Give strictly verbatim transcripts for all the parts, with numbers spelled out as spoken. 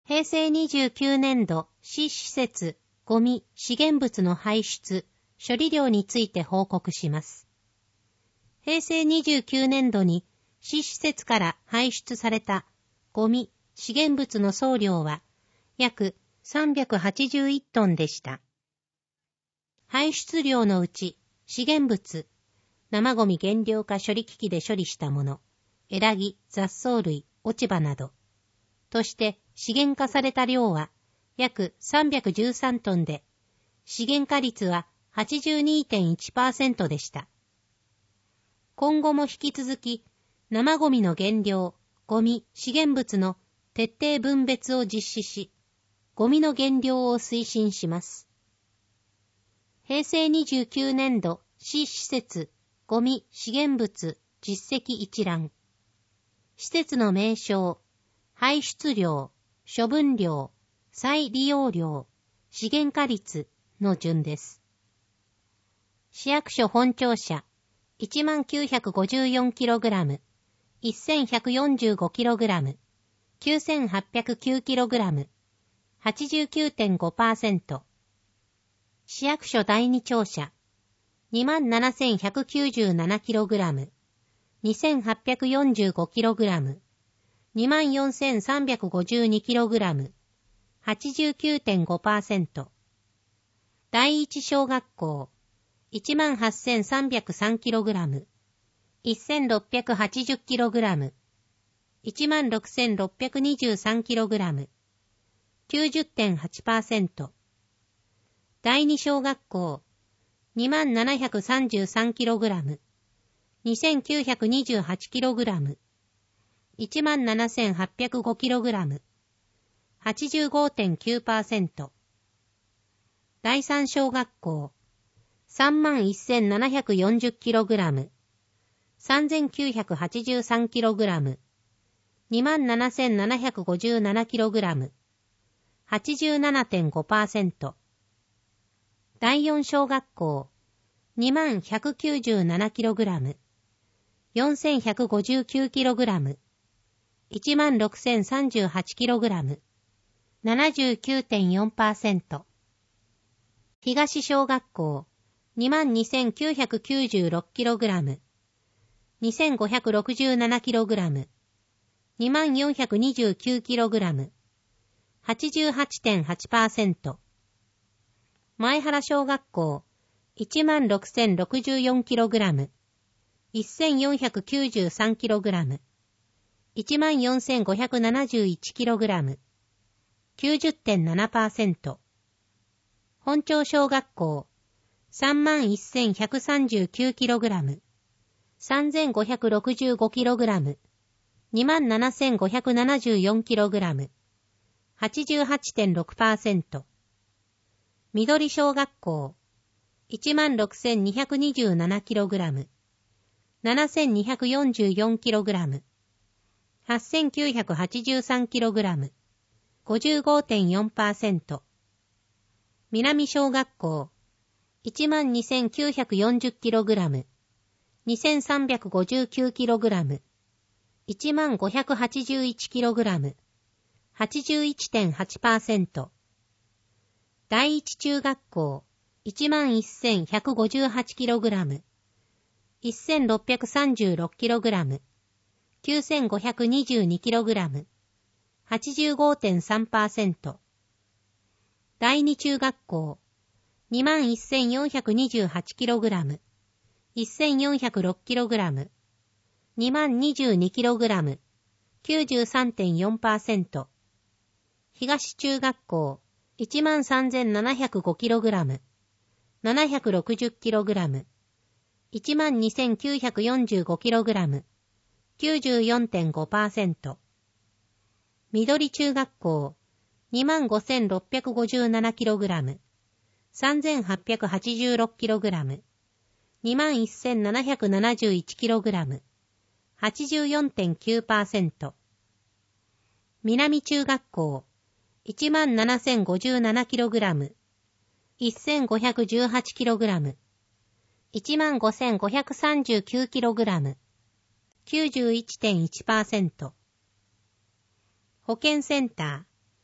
へいせいにじゅうきゅうねんど、市施設、ゴミ、資源物の排出、処理量について報告します。へいせいにじゅうきゅうねんどに市施設から排出されたゴミ、資源物の総量は約さんびゃくはちじゅういちトンでした。排出量のうち資源物、生ゴミ減量化処理機器で処理したもの、エラギ、雑草類、落ち葉など、として資源化された量は約さんびゃくじゅうさんトンで、資源化率は はちじゅうにてんいちパーセント でした。今後も引き続き、生ゴミの減量、ゴミ、資源物の徹底分別を実施し、ゴミの減量を推進します。へいせいにじゅうきゅうねんど市施設、ゴミ、資源物、実績一覧。施設の名称、排出量、処分量、再利用量、資源化率の順です。市役所本庁舎、いちまんきゅうひゃくごじゅうよんキログラム、せんひゃくよんじゅうごキログラム、きゅうせんはっぴゃくきゅうキログラム、はちじゅうきゅうてんごパーセント。市役所だいに庁舎、にまんななせんひゃくきゅうじゅうななキログラム、にせんはっぴゃくよんじゅうごキログラム、にまんよんせんさんびゃくごじゅうにキログラム、はちじゅうきゅうてんごパーセント。第一小学校、いちまんはっせんさんびゃくさんキログラム、せんろっぴゃくはちじゅうキログラム、いちまんろくせんろっぴゃくにじゅうさんキログラム、きゅうじゅってんはちパーセント。第二小学校、にまんななひゃくさんじゅうさんキログラム、にせんきゅうひゃくにじゅうはちキログラム、いちまんななせんはっぴゃくごキログラム、はちじゅうごてんきゅうパーセント。第三小学校、さんまんせんななひゃくよんじゅうキログラム、さんぜんきゅうひゃくはちじゅうさんキログラム、にまんななせんななひゃくごじゅうななキログラム、はちじゅうななてんごパーセント。第四小学校、にまんひゃくきゅうじゅうななキログラム、よんせんひゃくごじゅうきゅうキログラム、いちまんろくせんさんじゅうはちキログラム、ななじゅうきゅうてんよんパーセント。東小学校、にまんにせんきゅうひゃくきゅうじゅうろくキログラム、にせんごひゃくろくじゅうななキログラム、にまんよんひゃくにじゅうきゅうキログラム、はちじゅうはちてんはちパーセント。前原小学校、いちまんろくせんろくじゅうよんキログラム、せんよんひゃくきゅうじゅうさんキログラム、いちまんよんせんごひゃくななじゅういちキログラム、きゅうじゅってんななパーセント。本町小学校、さんまんせんひゃくさんじゅうきゅうキログラム、さんぜんごひゃくろくじゅうごキログラム、にまんななせんごひゃくななじゅうよんキログラム、はちじゅうはちてんろくパーセント。緑小学校、いちまんろくせんにひゃくにじゅうななキログラム、ななせんにひゃくよんじゅうよんキログラム、はっせんきゅうひゃくはちじゅうさんキログラム、ごじゅうごてんよんパーセント。南小学校、いちまんにせんきゅうひゃくよんじゅうキログラム、にせんさんびゃくごじゅうきゅうキログラム、いちまんごひゃくはちじゅういちキログラム、はちじゅういちてんはちパーセント。第一中学校、いちまんせんひゃくごじゅうはちキログラム、せんろっぴゃくさんじゅうろくキログラム、きゅうせんごひゃくにじゅうにキログラム、はちじゅうごてんさんパーセント。第二中学校、にまんせんよんひゃくにじゅうはちキログラム、せんよんひゃくろくキログラム、にまんにじゅうにキログラム、きゅうじゅうさんてんよんパーセント。東中学校、いちまんさんぜんななひゃくごキログラム、ななひゃくろくじゅうキログラム、いちまんにせんきゅうひゃくよんじゅうごキログラム、きゅうじゅうよんてんごパーセント。緑中学校、にまんごせんろっぴゃくごじゅうななキログラム、さんぜんはっぴゃくはちじゅうろくキログラム、にまんせんななひゃくななじゅういちキログラム、はちじゅうよんてんきゅうパーセント。南中学校、いちまんななせんごじゅうななキログラム、せんごひゃくじゅうはちキログラム、いちまんごせんごひゃくさんじゅうきゅうキログラム、きゅうじゅういちてんいちパーセント。保健センター、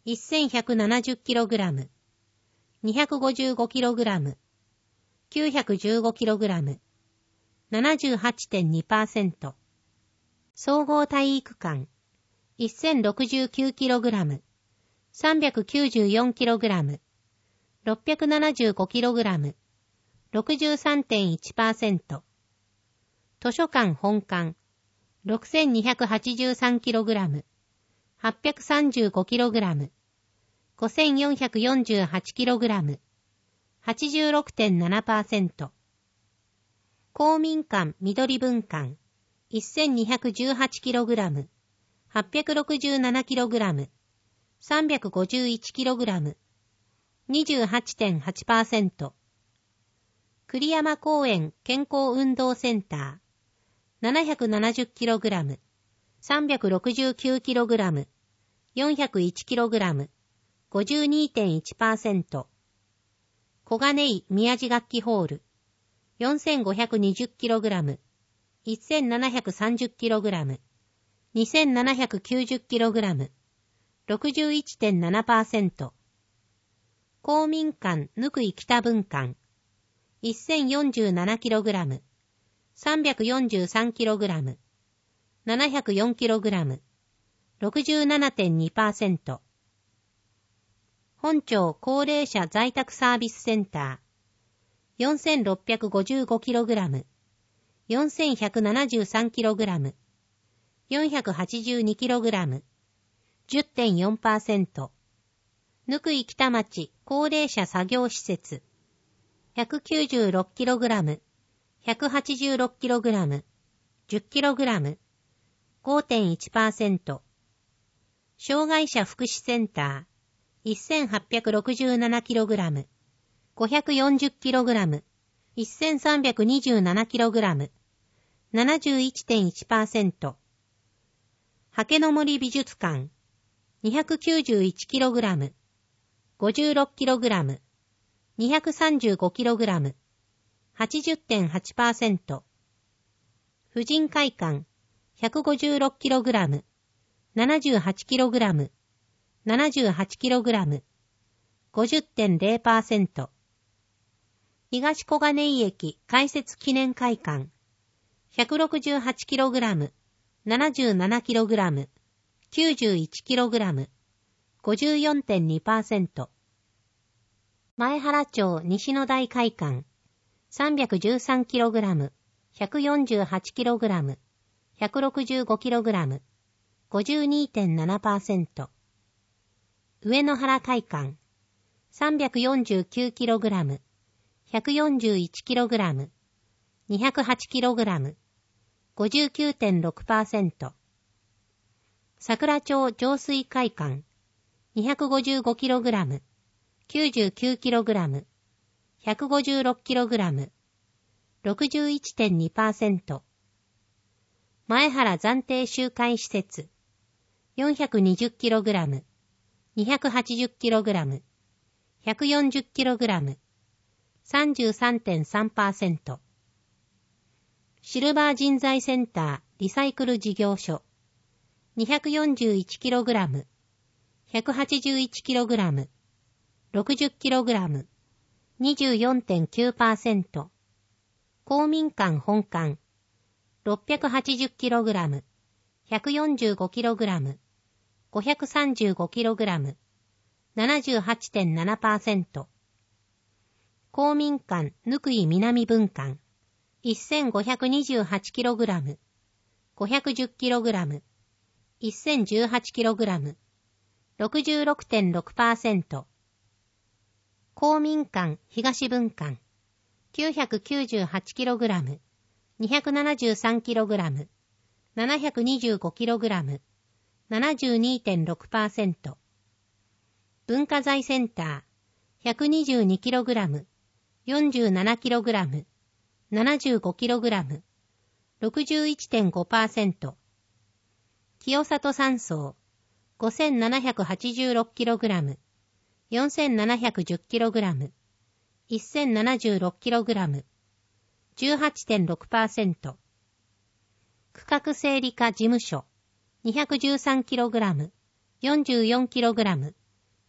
せんひゃくななじゅっキログラム、にひゃくごじゅうごキログラム、きゅうひゃくじゅうごキログラム、ななじゅうはちてんにパーセント。総合体育館、せんろくじゅうきゅうキログラム、さんびゃくきゅうじゅうよんキログラム、ろっぴゃくななじゅうごキログラム、ろくじゅうさんてんいちパーセント。図書館本館、ろくせんにひゃくはちじゅうさんキログラム、はっぴゃくさんじゅうごキログラム、ごせんよんひゃくよんじゅうはちキログラム、はちじゅうろくてんななパーセント。公民館緑分館、せんにひゃくじゅうはちキログラム、はっぴゃくろくじゅうななキログラム、さんびゃくごじゅういちキログラム、にじゅうはちてんはちパーセント。栗山公園健康運動センター、ななひゃくななじゅうキログラム、さんびゃくろくじゅうきゅうキログラム、よんひゃくいちキログラム、ごじゅうにてんいちパーセント。小金井宮地楽器ホール、よんせんごひゃくにじゅうキログラム、せんななひゃくさんじゅうキログラム、にせんななひゃくきゅうじゅうキログラム、ろくじゅういちてんななパーセント。公民館ぬくい北分館、せんよんじゅうななキログラム、さんびゃくよんじゅうさんキログラム、ななひゃくよんキログラム、ろくじゅうななてんにパーセント。本町高齢者在宅サービスセンター、よんせんろっぴゃくごじゅうごキログラム、よんせんひゃくななじゅうさんキログラム、よんひゃくはちじゅうにキログラム、じゅってんよんパーセント。ぬくい北町高齢者作業施設、ひゃくきゅうじゅうろくキログラム、ひゃくはちじゅうろくキログラム、じゅっキログラム、ごてんいちパーセント。障害者福祉センター、せんはっぴゃくろくじゅうななキログラム、ごひゃくよんじゅうキログラム、せんさんびゃくにじゅうななキログラム、ななじゅういちてんいちパーセント。はけの森美術館、にひゃくきゅうじゅういちキログラム、ごじゅうろくキログラム、にひゃくさんじゅうごキログラム、はちじゅってんはちパーセント。婦人会館、ひゃくごじゅうろくキログラム、ななじゅうはちキログラム、ななじゅうはちキログラム、ごじゅってんれいパーセント。東小金井駅開設記念会館、ひゃくろくじゅうはちキログラム、ななじゅうななキログラム、きゅうじゅういちキログラム、ごじゅうよんてんにパーセント。前原町西野台会館、さんびゃくじゅうさんキログラム、ひゃくよんじゅうはちキログラム、ひゃくろくじゅうごキログラム、ごじゅうにてんななパーセント。上野原会館、さんびゃくよんじゅうきゅうキログラム、ひゃくよんじゅういちキログラム、にひゃくはちキログラム、ごじゅうきゅうてんろくパーセント。桜町浄水会館、にひゃくごじゅうごキログラム、きゅうじゅうきゅうキログラム、ひゃくごじゅうろくキログラム、ろくじゅういちてんにパーセント。前原暫定集会施設、よんひゃくにじゅうキログラム、にひゃくはちじゅうキログラム、ひゃくよんじゅうキログラム、さんじゅうさんてんさんパーセント。シルバー人材センターリサイクル事業所、にひゃくよんじゅういちキログラム、ひゃくはちじゅういちキログラム、ろくじゅうキログラム、にじゅうよんてんきゅうパーセント。公民館本館、ろっぴゃくはちじゅうキログラム、ひゃくよんじゅうごキログラム、ごひゃくさんじゅうごキログラム、ななじゅうはちてんななパーセント。公民館ぬくい南分館、せんごひゃくにじゅうはちキログラム、ごひゃくじゅうキログラム、せんじゅうはちキログラム、ろくじゅうろくてんろくパーセント。公民館東分館、きゅうひゃくきゅうじゅうはちキログラム、にひゃくななじゅうさんキログラム、ななひゃくにじゅうごキログラム、ななじゅうにてんろくパーセント。文化財センター、ひゃくにじゅうにキログラム、よんじゅうななキログラム、ななじゅうごキログラム、ろくじゅういちてんごパーセント。清里山荘、ごせんななひゃくはちじゅうろくキログラム、よんせんななひゃくじゅうキログラム、せんななじゅうろくキログラム、じゅうはちてんろくパーセント。区画整理課事務所、にひゃくじゅうさんキログラム、よんじゅうよんキログラム、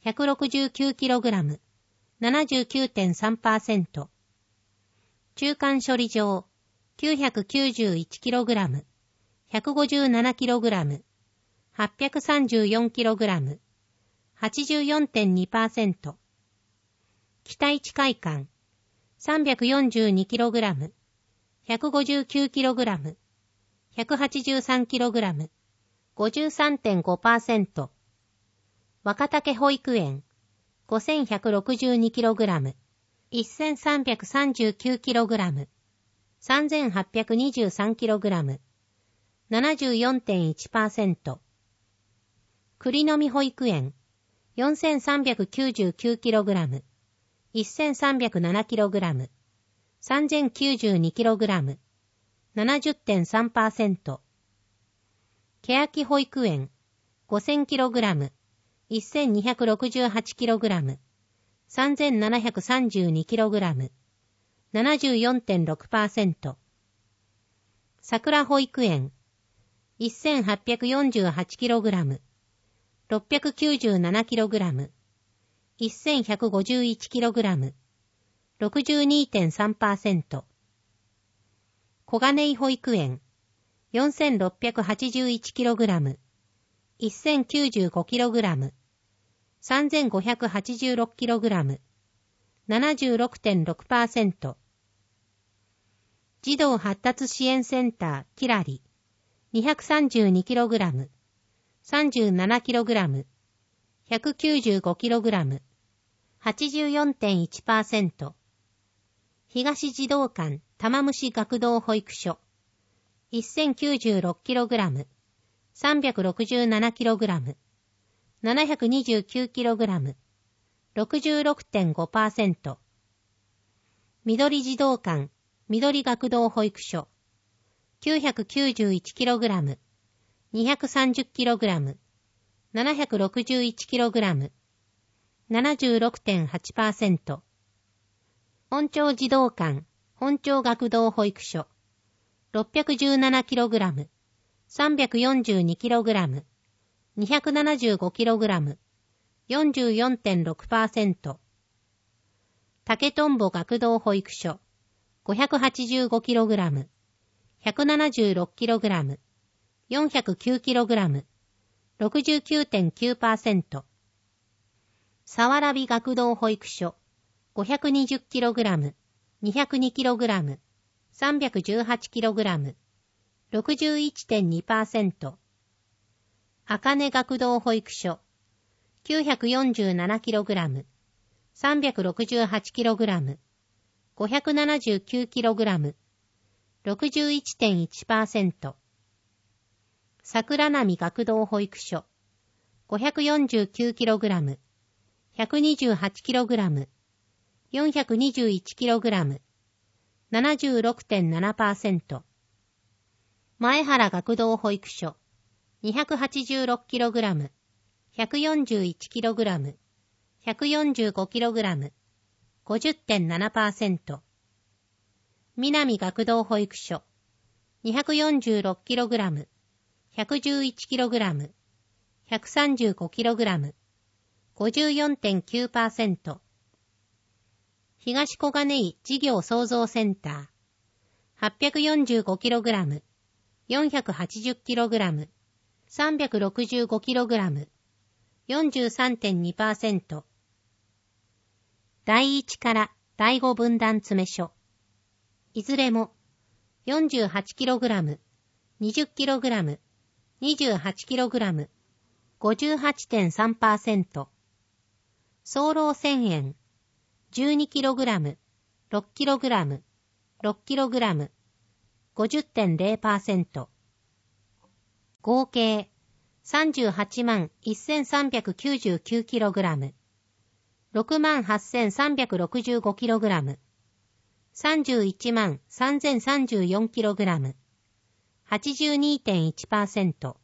ひゃくろくじゅうきゅうキログラム、ななじゅうきゅうてんさんパーセント。中間処理場、きゅうひゃくきゅうじゅういちキログラム、ひゃくごじゅうななキログラム、はっぴゃくさんじゅうよんキログラム、はちじゅうよんてんにパーセント。期待値快感、さんびゃくよんじゅうにキログラム、ひゃくごじゅうきゅうキログラム、ひゃくはちじゅうさんキログラム、ごじゅうさんてんごパーセント。若竹保育園、ごせんひゃくろくじゅうにキログラム、せんさんびゃくさんじゅうきゅうキログラム、さんぜんはっぴゃくにじゅうさんキログラム、ななじゅうよんてんいちパーセント。栗の実保育園、よんせんさんびゃくきゅうじゅうきゅうキログラム、せんさんびゃくななキログラム、さんぜんきゅうじゅうにキログラム、ななじゅってんさんパーセント。欅保育園、ごせんキログラム、せんにひゃくろくじゅうはちキログラム、さんぜんななひゃくさんじゅうにキログラム、ななじゅうよんてんろくパーセント。桜保育園、せんはっぴゃくよんじゅうはちキログラム、ろっぴゃくきゅうじゅうななキログラム、せんひゃくごじゅういちキログラム、ろくじゅうにてんさんパーセント。小金井保育園、よんせんろっぴゃくはちじゅういちキログラム、せんきゅうじゅうごキログラム、さんぜんごひゃくはちじゅうろくキログラム、ななじゅうろくてんろくパーセント。児童発達支援センターキラリ、にひゃくさんじゅうにキログラム、さんじゅうななキログラム、ひゃくきゅうじゅうごキログラム、はちじゅうよんてんいちパーセント。東児童館玉虫学童保育所、せんきゅうじゅうろくキログラム、さんびゃくろくじゅうななキログラム、ななひゃくにじゅうきゅうキログラム、ろくじゅうろくてんごパーセント。緑児童館緑学童保育所、きゅうひゃくきゅうじゅういちキログラム、にひゃくさんじゅうキログラム、ななひゃくろくじゅういちキログラム、ななじゅうろくてんはちパーセント。本町児童館本町学童保育所、ろっぴゃくじゅうななキログラム、さんびゃくよんじゅうにキログラム、にひゃくななじゅうごキログラム、よんじゅうよんてんろくパーセント。竹とんぼ学童保育所、ごひゃくはちじゅうごキログラム、ひゃくななじゅうろくキログラム、よんひゃくきゅうキログラム、ろくじゅうきゅうてんきゅうパーセント。さわらび学童保育所、ごひゃくにじゅうキログラム、にひゃくにキログラム、さんびゃくじゅうはちキログラム、ろくじゅういちてんにパーセント。あかね学童保育所、きゅうひゃくよんじゅうななキログラム、さんびゃくろくじゅうはちキログラム、ごひゃくななじゅうきゅうキログラム、ろくじゅういちてんいちパーセント。桜波学童保育所、ごひゃくよんじゅうきゅうキログラム、ひゃくにじゅうはちキログラム、よんひゃくにじゅういちキログラム、ななじゅうろくてんななパーセント。前原学童保育所、にひゃくはちじゅうろくキログラム、ひゃくよんじゅういちキログラム、ひゃくよんじゅうごキログラム、ごじゅってんななパーセント。南学童保育所、にひゃくよんじゅうろくキログラム、ひゃくじゅういちキログラム、ひゃくさんじゅうごキログラム、ごじゅうよんてんきゅうパーセント。東小金井事業創造センター、はっぴゃくよんじゅうごキログラム、よんひゃくはちじゅうキログラム、さんびゃくろくじゅうごキログラム、よんじゅうさんてんにパーセント。だいいちからだいご分断詰所、いずれも よんじゅうはちキログラム、にじゅうキログラム、にじゅうはちキログラム、ごじゅうはちてんさんパーセント。早漏せんえん、じゅうにキログラム、ろくキログラム、ろくキログラム、ごじゅってんれいパーセント。合計さんじゅうはちまんせんさんびゃくきゅうじゅうきゅうキログラム、ろくまんはっせんさんびゃくろくじゅうごキログラム、さんじゅういちまんさんぜんさんじゅうよんキログラム、はちじゅうにてんいちパーセント。